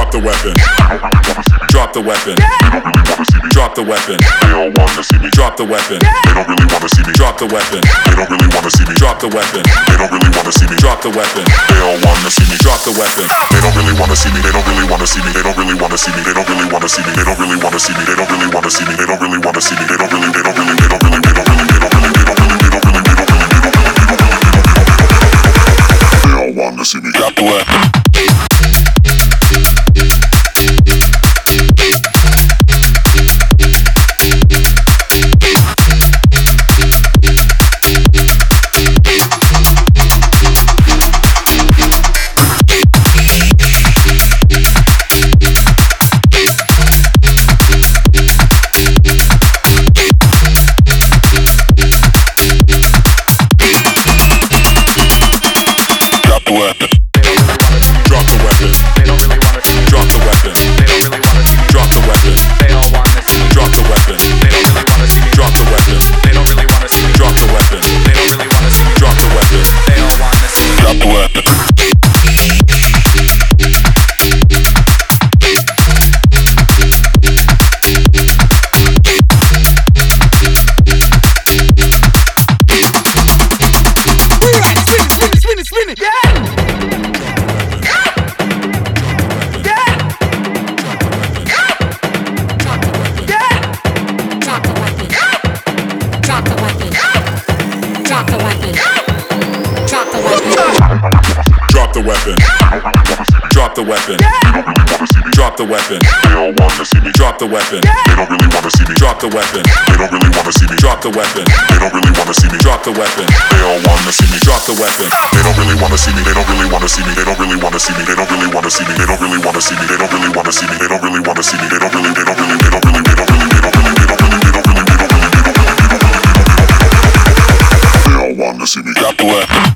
Drop the weapon. Drop the weapon. Drop the weapon. They all wanna see me. Drop the weapon. They don't really wanna see me. Drop the weapon. They don't really wanna see me. Drop the weapon. They don't really wanna see me. Drop the weapon. They all wanna see me. Drop the weapon. They don't really wanna see me. They don't really wanna see me. They don't really wanna see me. They don't really wanna see me. They don't really wanna see me. They don't really wanna see me. They don't really wanna see me. They don't really. They don't really. They don't really. They don't really. They don't really. They don't really. They don't really. They don't really. They all wanna see me. Drop the weapon. Drop the weapon. Drop the weapon. Drop the weapon. They all wanna see me. Drop the weapon. They don't really wanna see me. Drop the weapon. They don't really wanna see me. Drop the weapon. They don't really wanna see me. Drop the weapon. They all wanna see me. Drop the weapon. They don't really wanna see me. They don't really wanna see me. They don't really wanna see me. They don't really wanna see me. They don't really wanna see me. They don't really wanna see me. They don't really wanna see me. They don't really. They don't really. They don't really. They don't really. They don't really. They don't really. They don't really. They don't really. They all wanna see me. Drop the weapon.